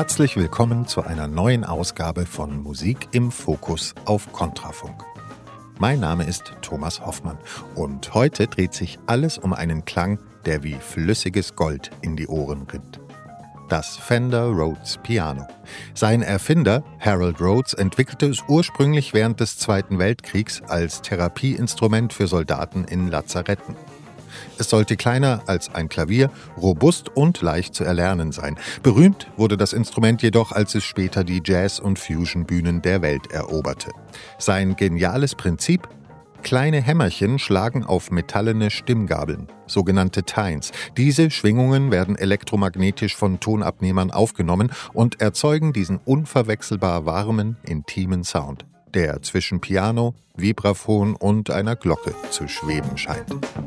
Herzlich willkommen zu einer neuen Ausgabe von Musik im Fokus auf Kontrafunk. Mein Name ist Thomas Hoffmann und heute dreht sich alles um einen Klang, der wie flüssiges Gold in die Ohren rinnt. Das Fender Rhodes Piano. Sein Erfinder, Harold Rhodes, entwickelte es ursprünglich während des Zweiten Weltkriegs als Therapieinstrument für Soldaten in Lazaretten. Es sollte kleiner als ein Klavier, robust und leicht zu erlernen sein. Berühmt wurde das Instrument jedoch, als es später die Jazz- und Fusion-Bühnen der Welt eroberte. Sein geniales Prinzip? Kleine Hämmerchen schlagen auf metallene Stimmgabeln, sogenannte Tines. Diese Schwingungen werden elektromagnetisch von Tonabnehmern aufgenommen und erzeugen diesen unverwechselbar warmen, intimen Sound, der zwischen Piano, Vibraphon und einer Glocke zu schweben scheint.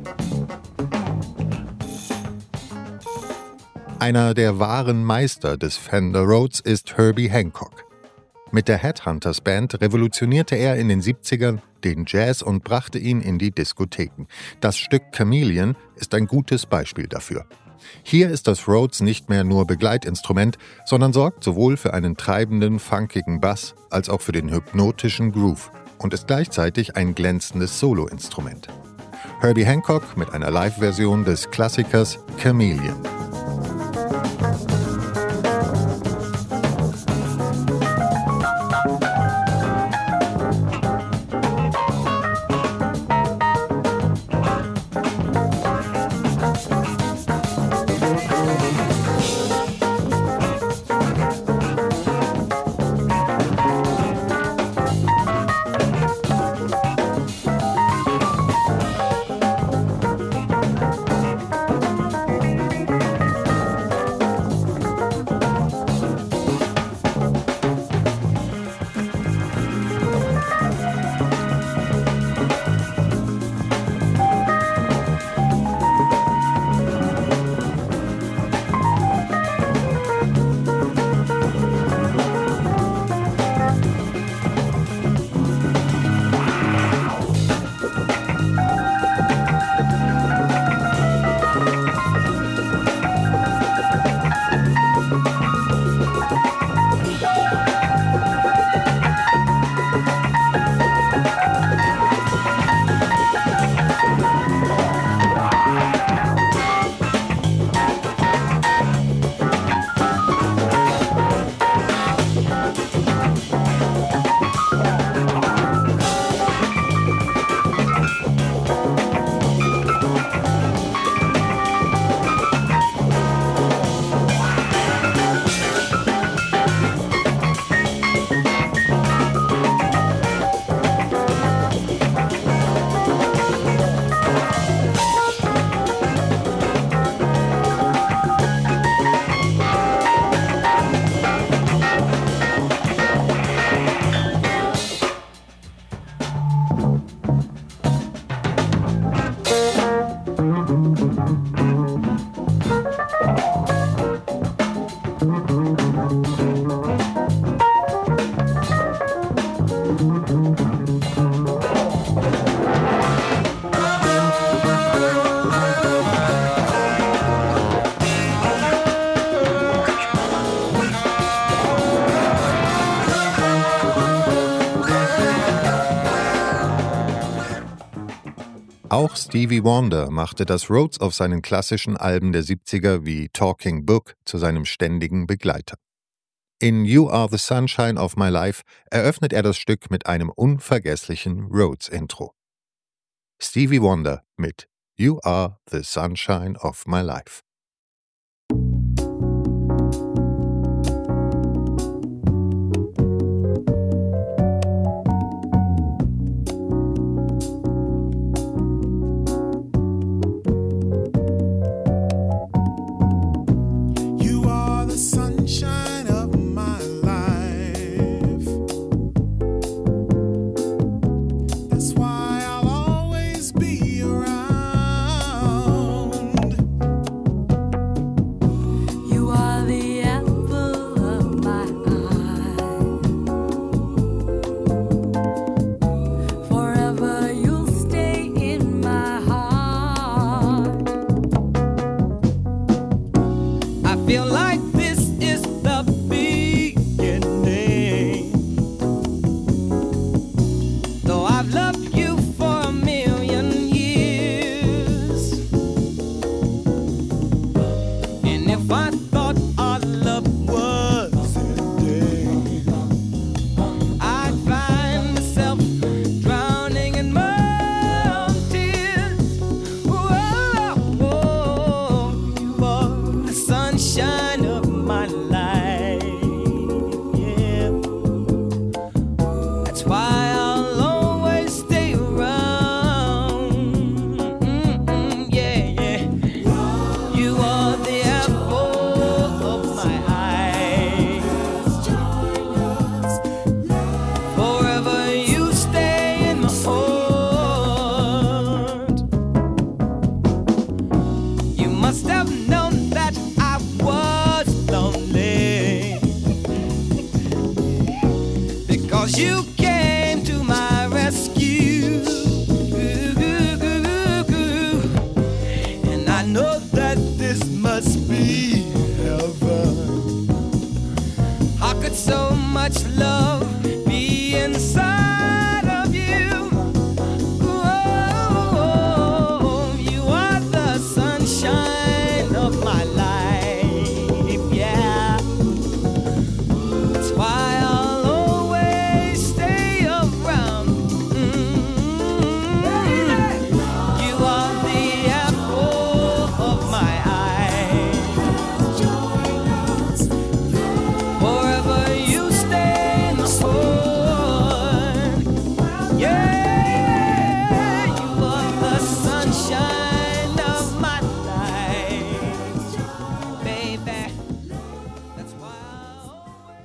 Einer der wahren Meister des Fender Rhodes ist Herbie Hancock. Mit der Headhunters Band revolutionierte er in den 70ern den Jazz und brachte ihn in die Diskotheken. Das Stück Chameleon ist ein gutes Beispiel dafür. Hier ist das Rhodes nicht mehr nur Begleitinstrument, sondern sorgt sowohl für einen treibenden, funkigen Bass als auch für den hypnotischen Groove und ist gleichzeitig ein glänzendes Soloinstrument. Herbie Hancock mit einer Live-Version des Klassikers Chameleon. Auch Stevie Wonder machte das Rhodes auf seinen klassischen Alben der 70er wie Talking Book zu seinem ständigen Begleiter. In You Are the Sunshine of My Life eröffnet er das Stück mit einem unvergesslichen Rhodes-Intro. Stevie Wonder mit You Are the Sunshine of My Life.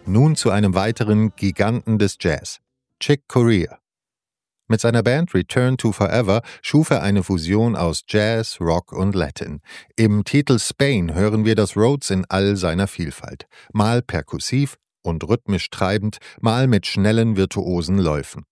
Nun zu einem weiteren Giganten des Jazz, Chick Corea. Mit seiner Band Return to Forever schuf er eine Fusion aus Jazz, Rock und Latin. Im Titel Spain hören wir das Rhodes in all seiner Vielfalt. Mal perkussiv und rhythmisch treibend, mal mit schnellen, virtuosen Läufen.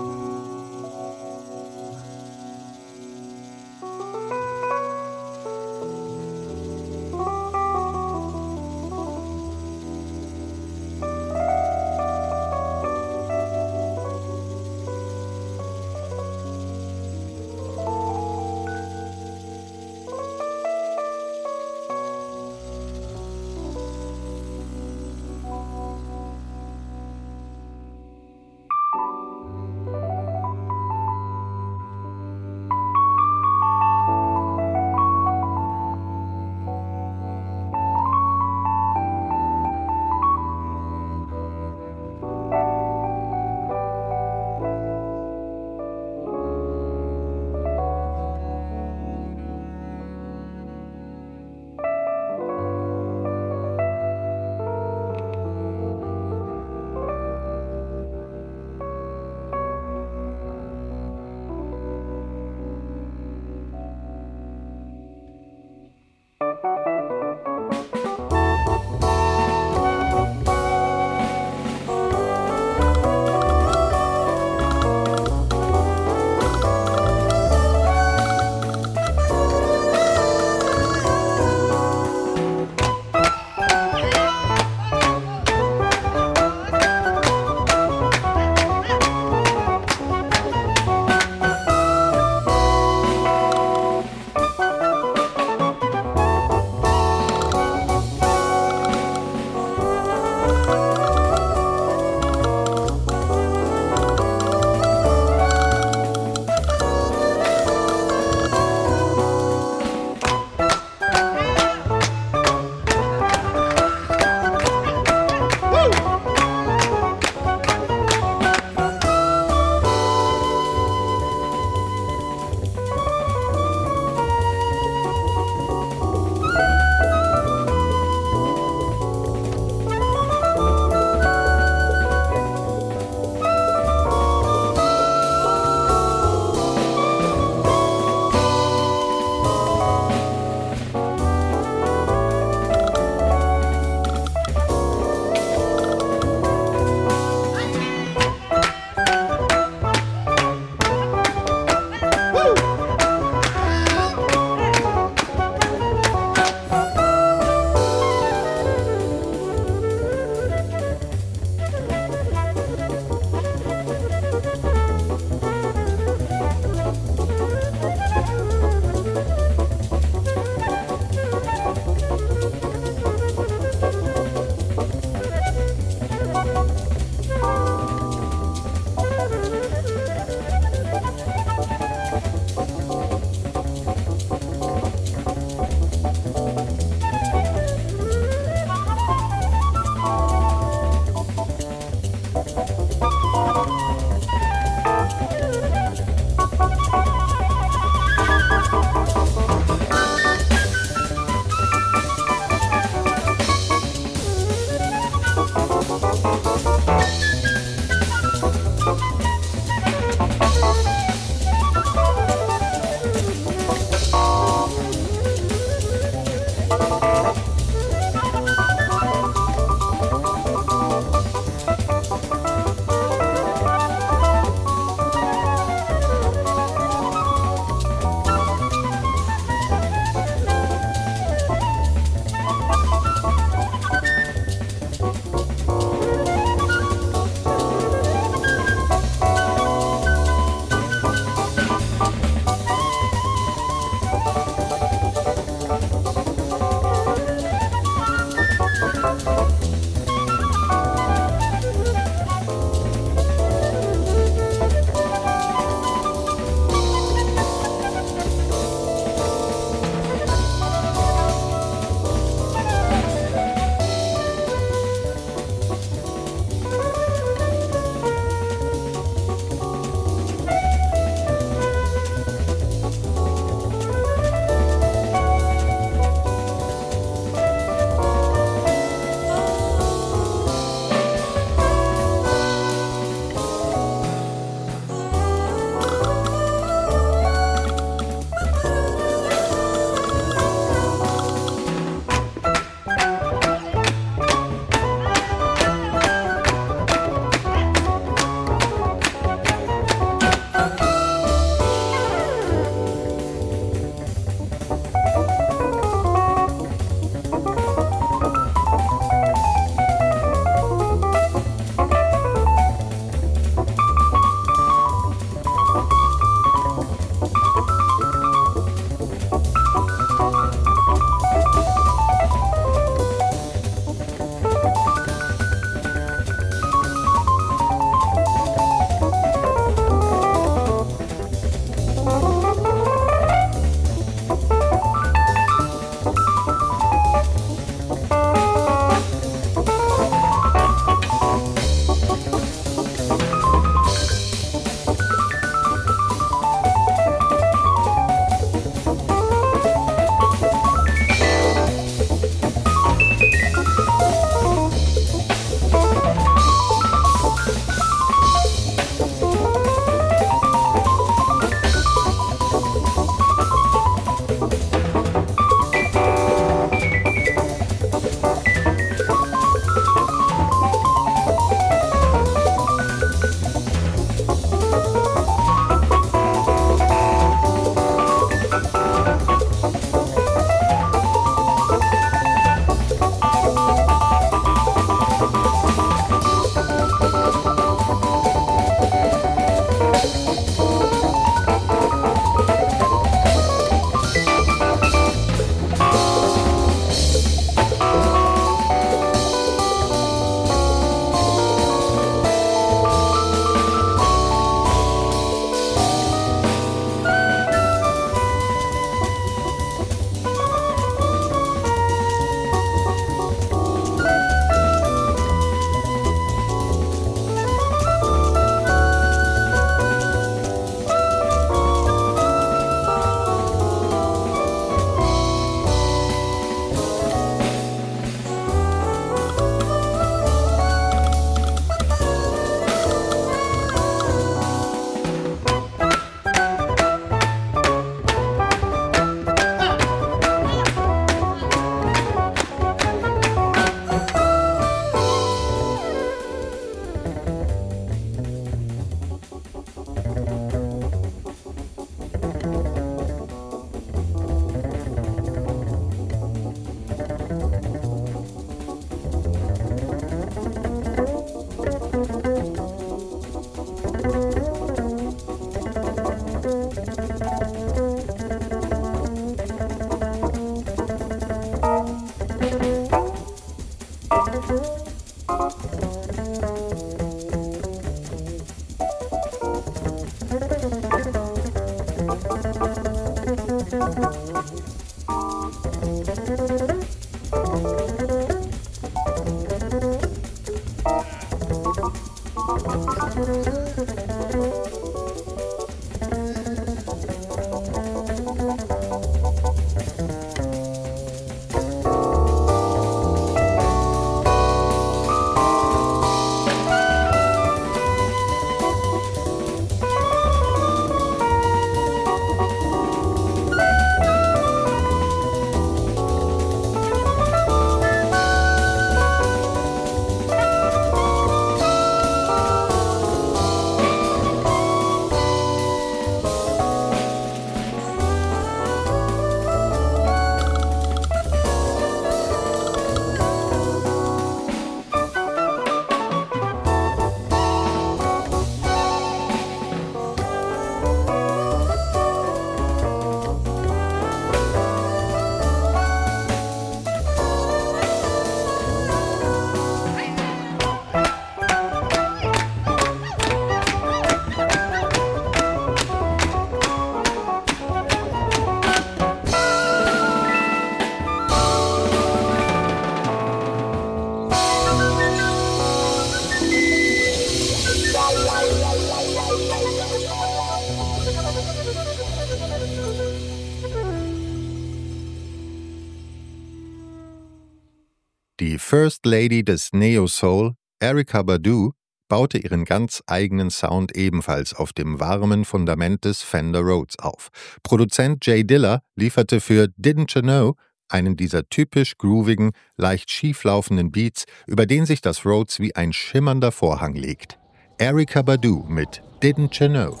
Die First Lady des Neo-Soul, Erykah Badu, baute ihren ganz eigenen Sound ebenfalls auf dem warmen Fundament des Fender Rhodes auf. Produzent Jay Dilla lieferte für Didn't You Know einen dieser typisch groovigen, leicht schieflaufenden Beats, über den sich das Rhodes wie ein schimmernder Vorhang legt. Erykah Badu mit Didn't You Know.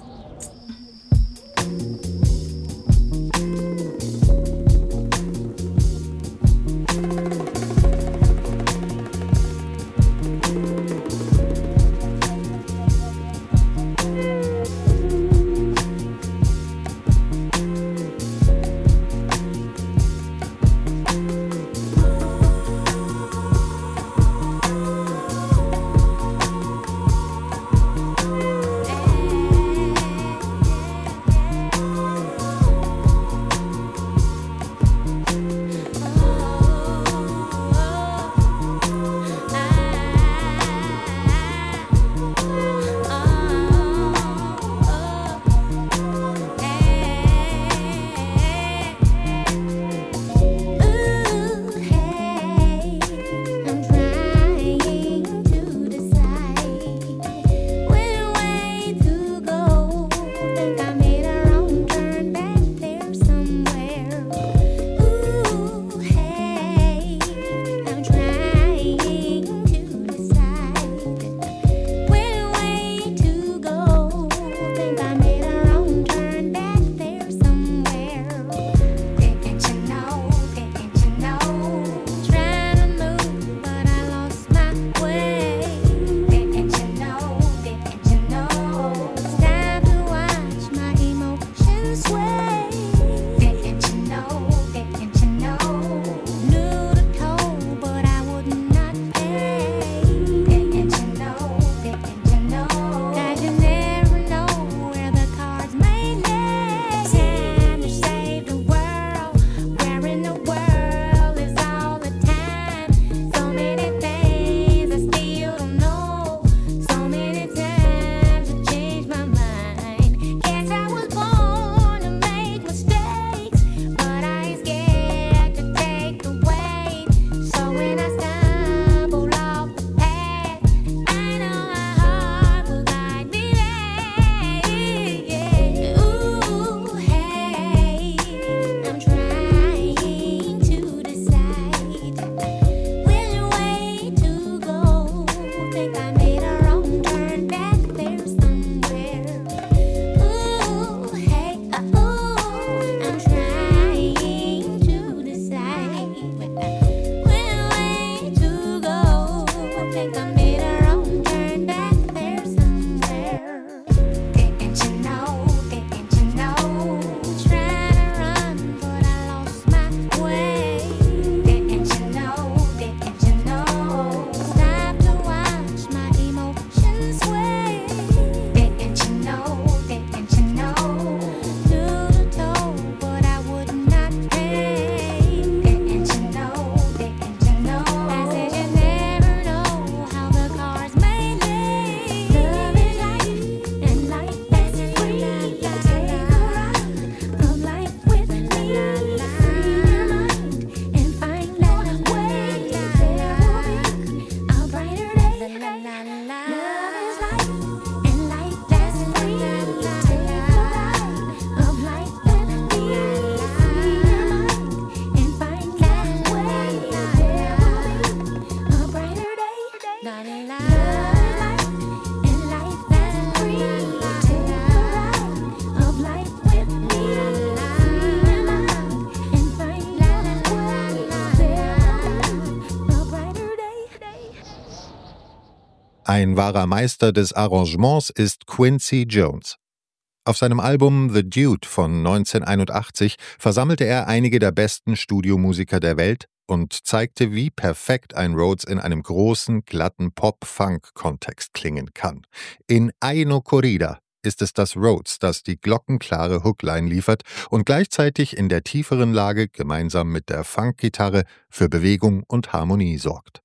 Ein wahrer Meister des Arrangements ist Quincy Jones. Auf seinem Album The Dude von 1981 versammelte er einige der besten Studiomusiker der Welt und zeigte, wie perfekt ein Rhodes in einem großen, glatten Pop-Funk-Kontext klingen kann. In Ai no Corrida ist es das Rhodes, das die glockenklare Hookline liefert und gleichzeitig in der tieferen Lage gemeinsam mit der Funkgitarre für Bewegung und Harmonie sorgt.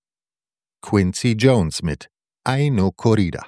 Quincy Jones mit Ai no Corrida.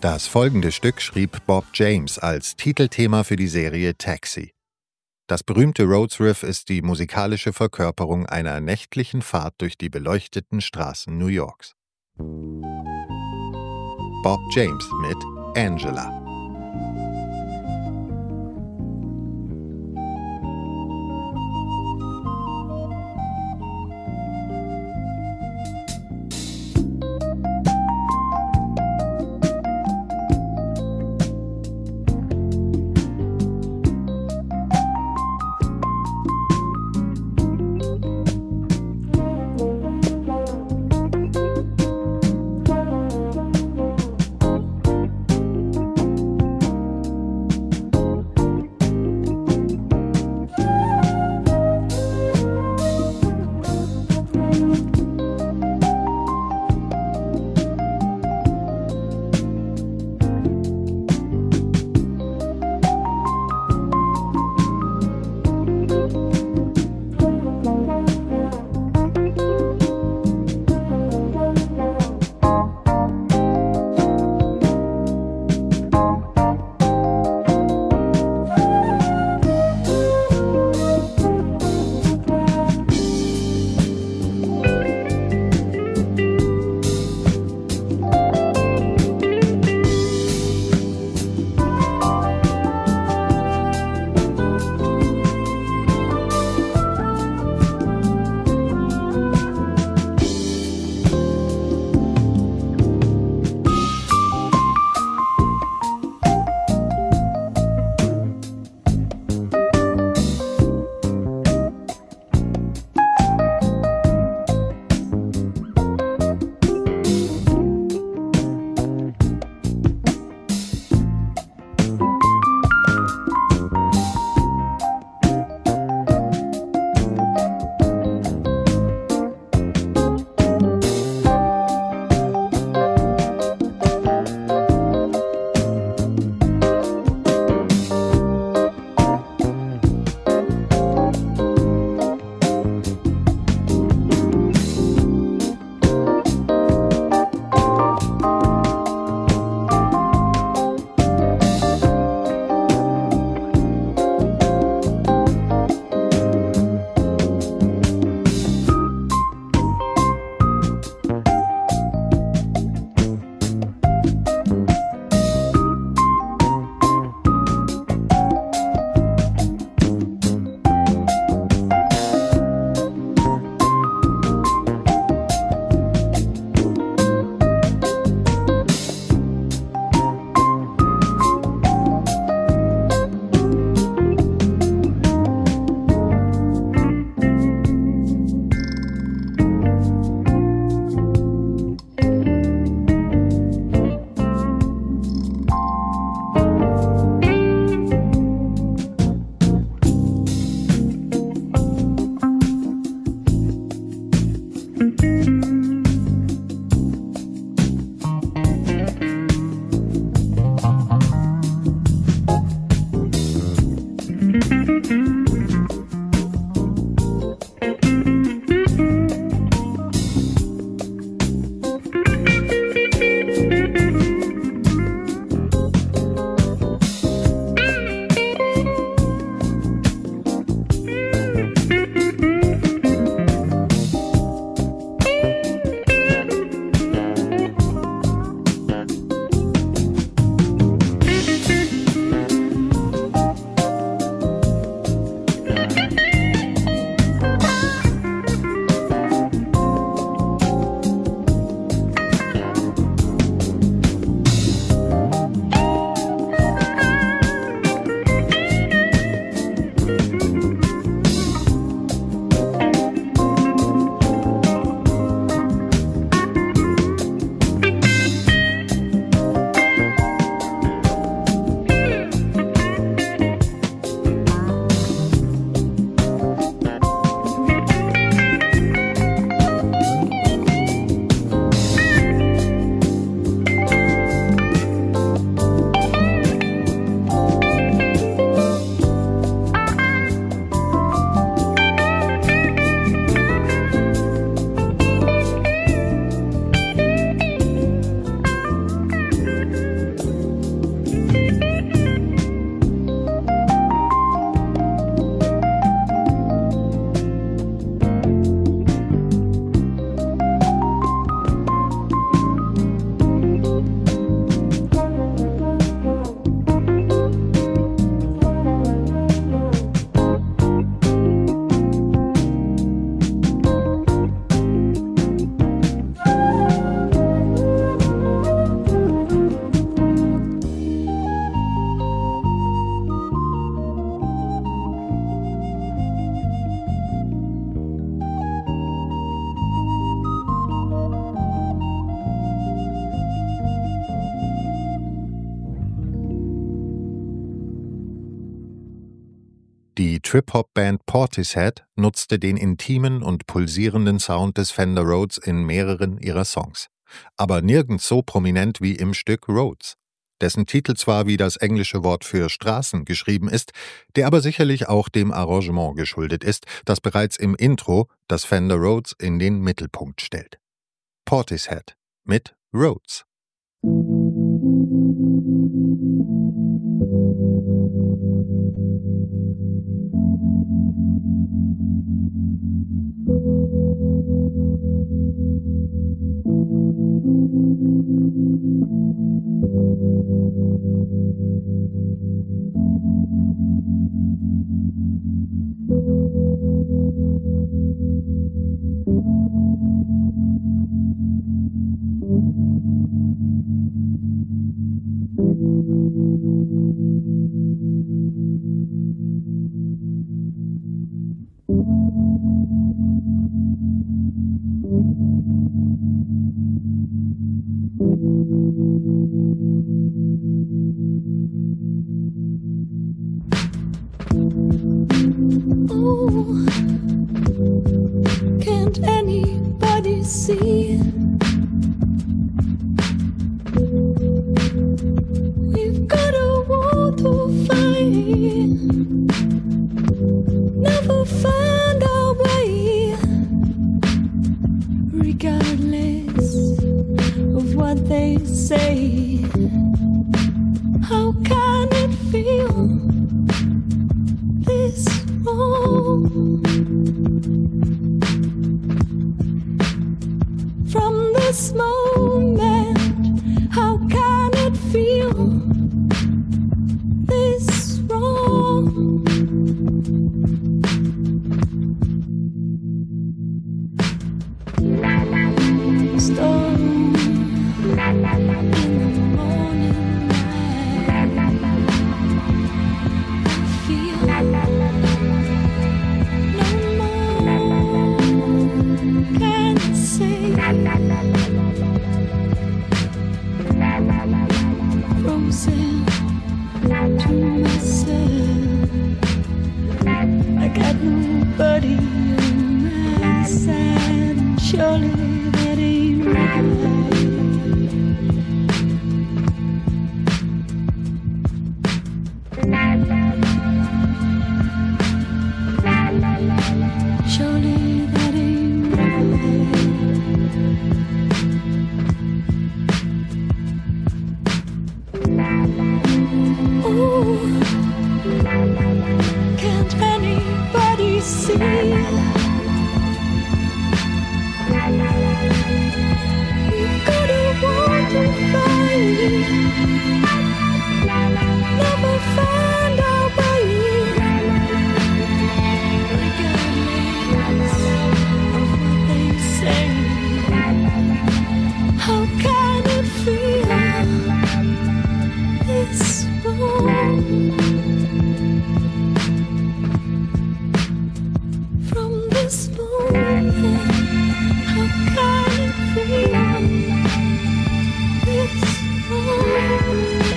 Das folgende Stück schrieb Bob James als Titelthema für die Serie Taxi. Das berühmte Rhodes Riff ist die musikalische Verkörperung einer nächtlichen Fahrt durch die beleuchteten Straßen New Yorks. Bob James mit Angela. Die Trip-Hop-Band Portishead nutzte den intimen und pulsierenden Sound des Fender Rhodes in mehreren ihrer Songs. Aber nirgends so prominent wie im Stück Rhodes, dessen Titel zwar wie das englische Wort für Straßen geschrieben ist, der aber sicherlich auch dem Arrangement geschuldet ist, das bereits im Intro das Fender Rhodes in den Mittelpunkt stellt. Portishead mit Rhodes. Oh, can't anybody see? We've got a war to fight. Never find our way, regardless of what they say. How can it feel this wrong? From this moment, how can it feel this wrong? Storm in the morning light. I feel no more can say. Frozen to myself. I got nobody on my side. Surely that ain't right. Surely that ain't right. Oh, can't anybody see? We've got a war to fight. Never find our way. Regardless of what they say, how can it feel this wrong? From this moment, how can it feel this wrong?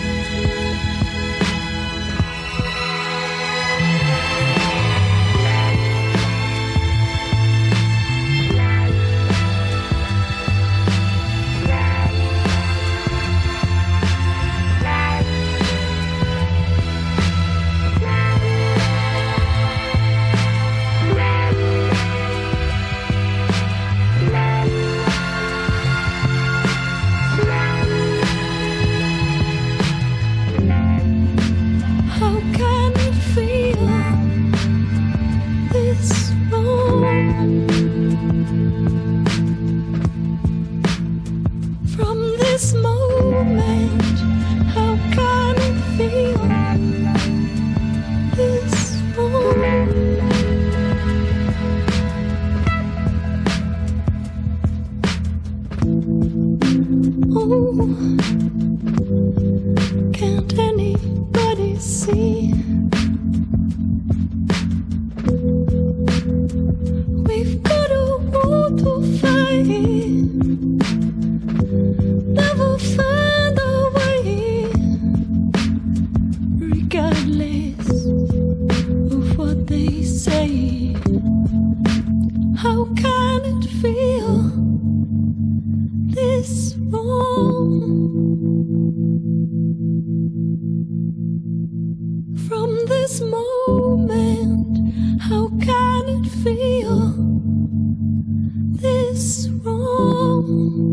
this moment, how can it feel this wrong?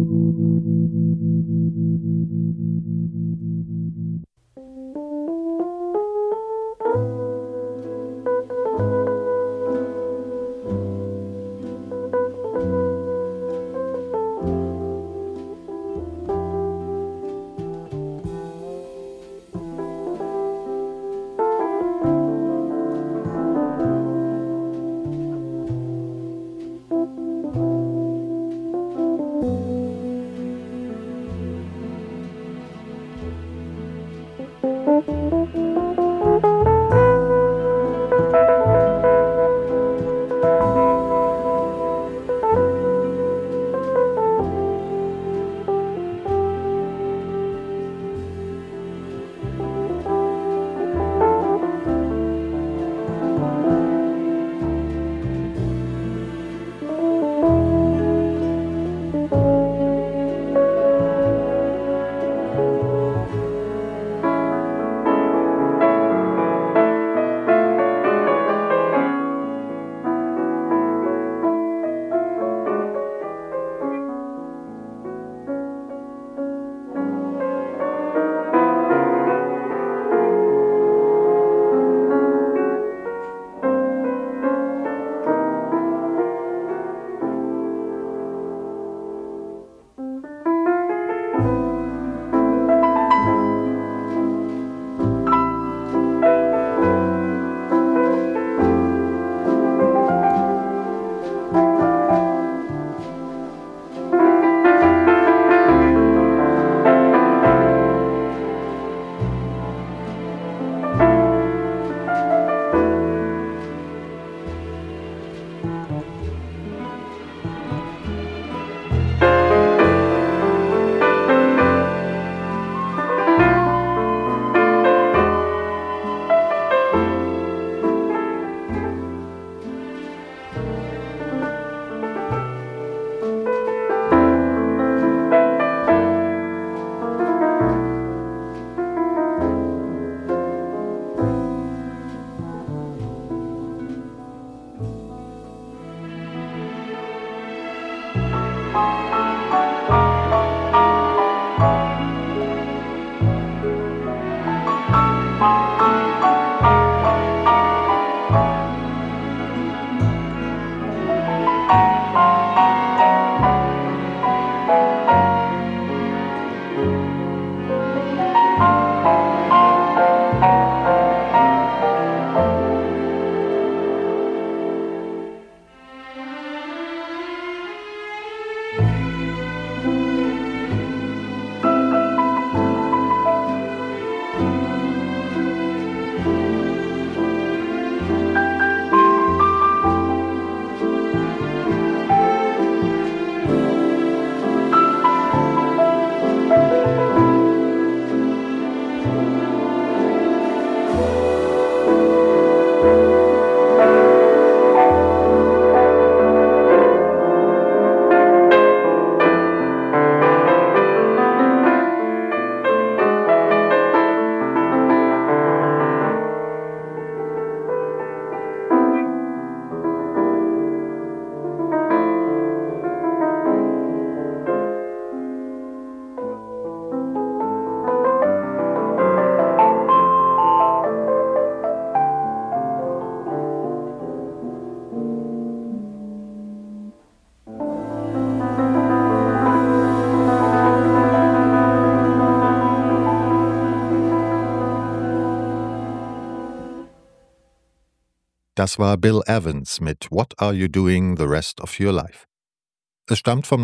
Das war Bill Evans mit What Are You Doing the Rest of Your Life? Es stammt vom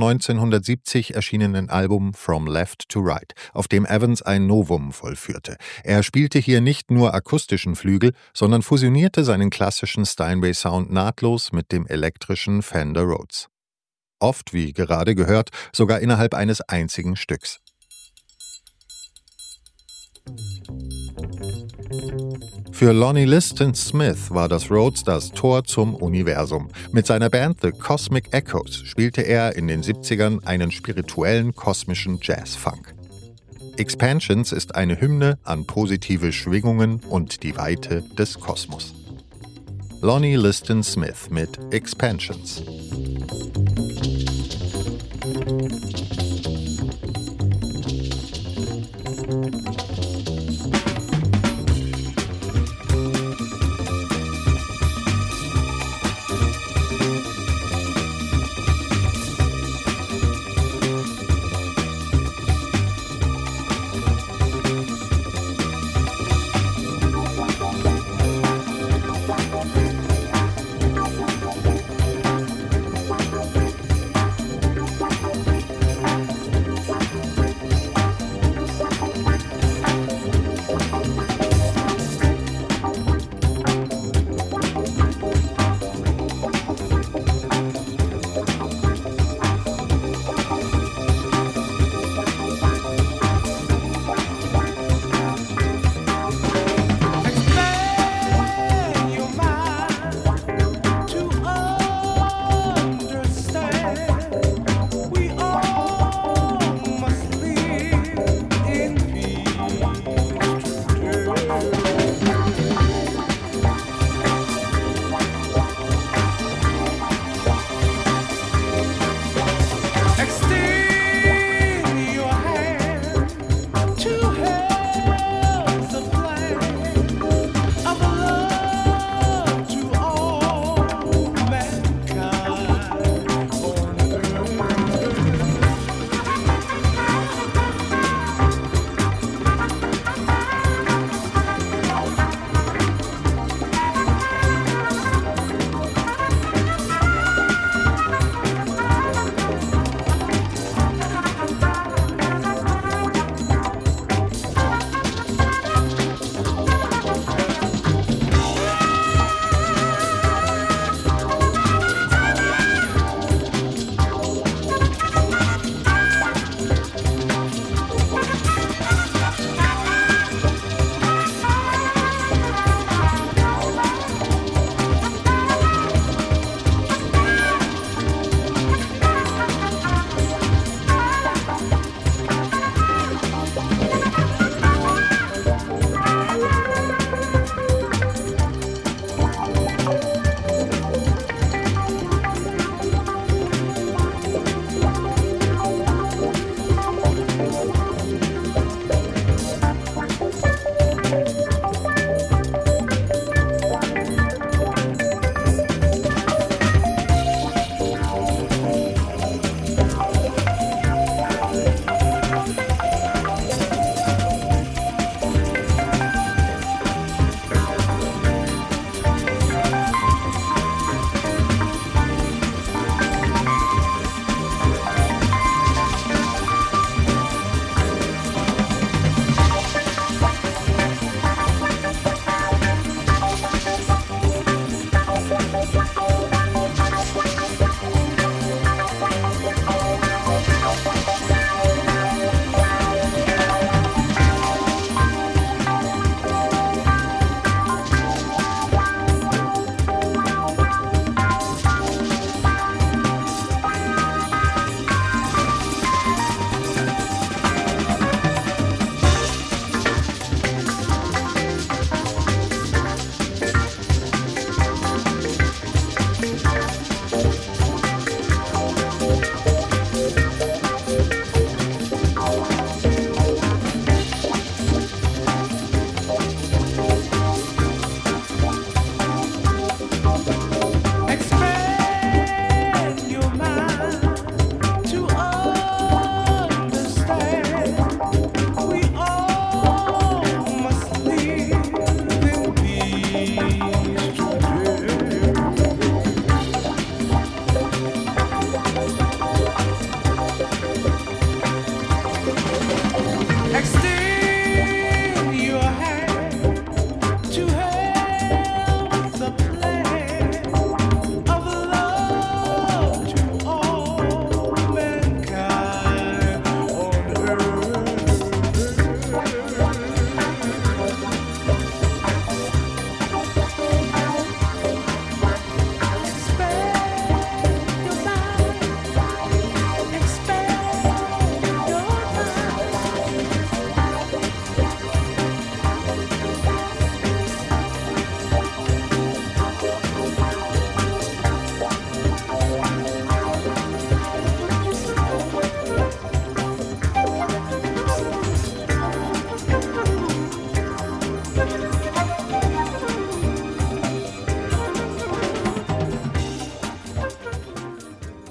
1970 erschienenen Album From Left to Right, auf dem Evans ein Novum vollführte. Er spielte hier nicht nur akustischen Flügel, sondern fusionierte seinen klassischen Steinway-Sound nahtlos mit dem elektrischen Fender Rhodes. Oft, wie gerade gehört, sogar innerhalb eines einzigen Stücks. Für Lonnie Liston Smith war das Rhodes das Tor zum Universum. Mit seiner Band The Cosmic Echoes spielte er in den 70ern einen spirituellen kosmischen Jazz-Funk. Expansions ist eine Hymne an positive Schwingungen und die Weite des Kosmos. Lonnie Liston Smith mit Expansions.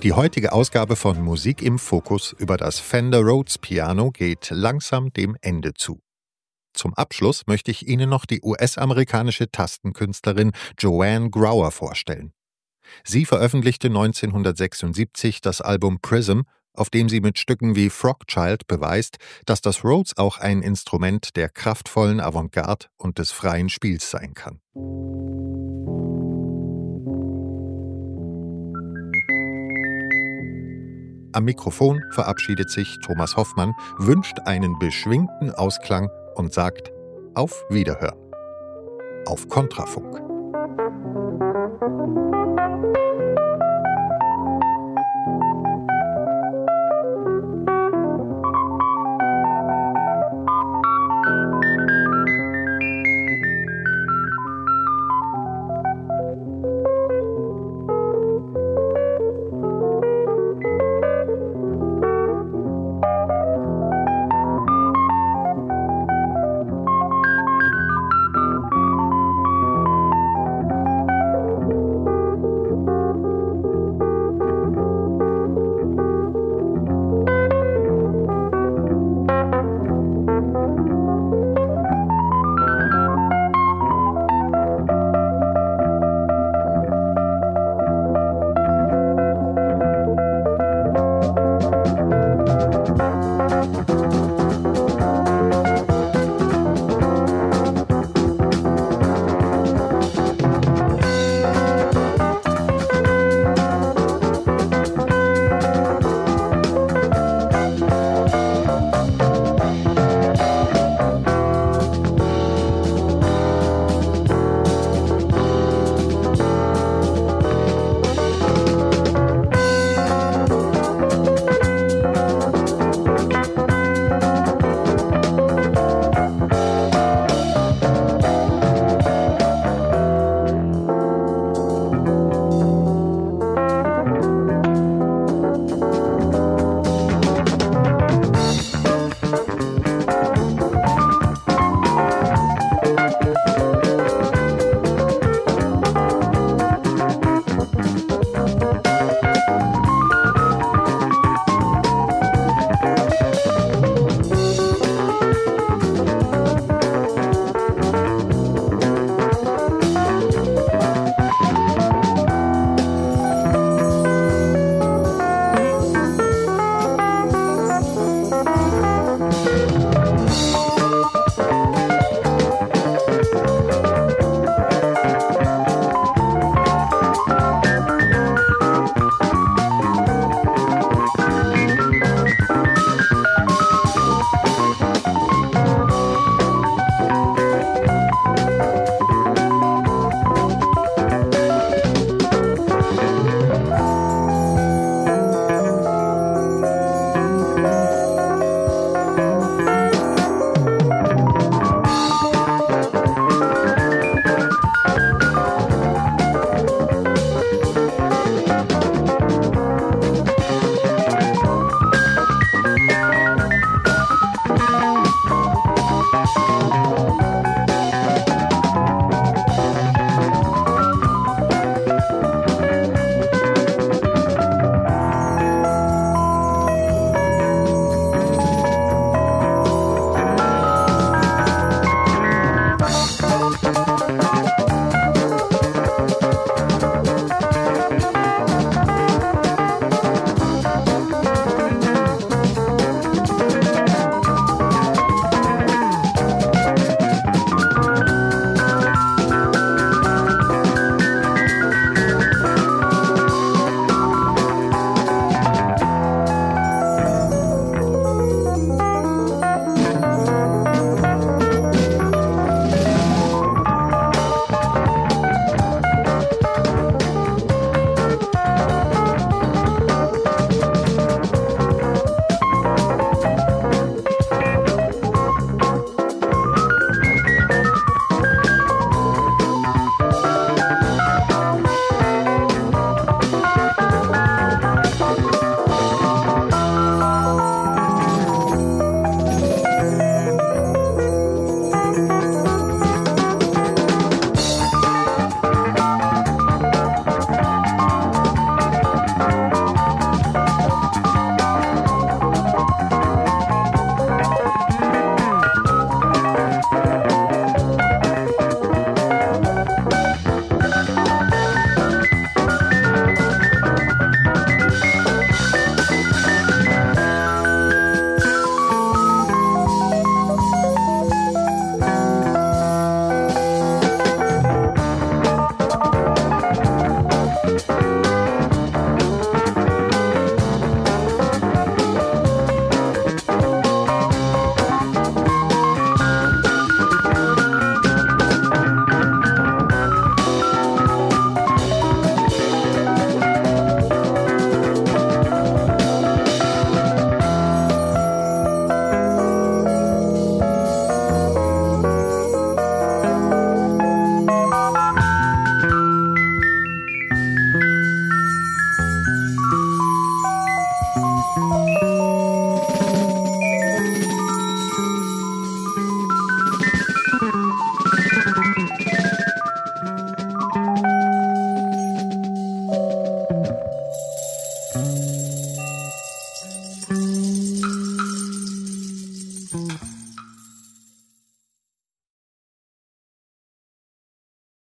Die heutige Ausgabe von Musik im Fokus über das Fender Rhodes Piano geht langsam dem Ende zu. Zum Abschluss möchte ich Ihnen noch die US-amerikanische Tastenkünstlerin Joanne Grauer vorstellen. Sie veröffentlichte 1976 das Album Prism, auf dem sie mit Stücken wie Frogchild beweist, dass das Rhodes auch ein Instrument der kraftvollen Avantgarde und des freien Spiels sein kann. Am Mikrofon verabschiedet sich Thomas Hoffmann, wünscht einen beschwingten Ausklang und sagt auf Wiederhören. Auf Kontrafunk.